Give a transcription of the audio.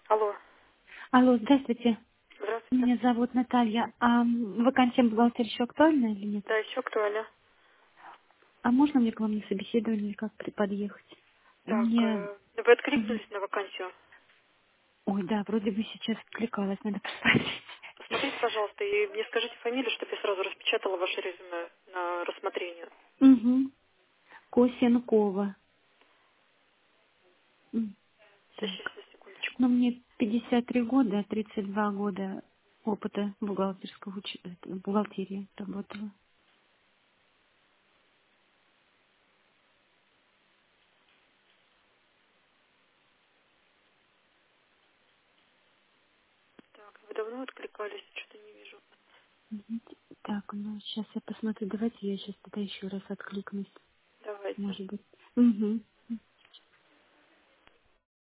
Алло, Алло, здравствуйте. здравствуйте. Меня зовут Наталья. А вакансия бухгалтера еще актуальна или нет? Да, еще актуально. А можно мне к вам на собеседование или как подъехать? Так, Мне... вы Мгм. откликнулись на вакансию? Ой, да, вроде бы сейчас откликалась, надо посмотреть. Посмотрите, пожалуйста, и мне скажите фамилию, чтобы я сразу распечатала ваше резюме на рассмотрение. Угу. Косенкова. Сейчас, Так. сейчас, секундочку. Ну, мне 53 года, 32 года опыта бухгалтерского бухгалтерии работала. Так, вы давно откликались? Что-то не вижу. Мгм. Так, ну сейчас я посмотрю. Давайте я сейчас тогда еще раз откликнусь. Давайте. Может быть. Угу.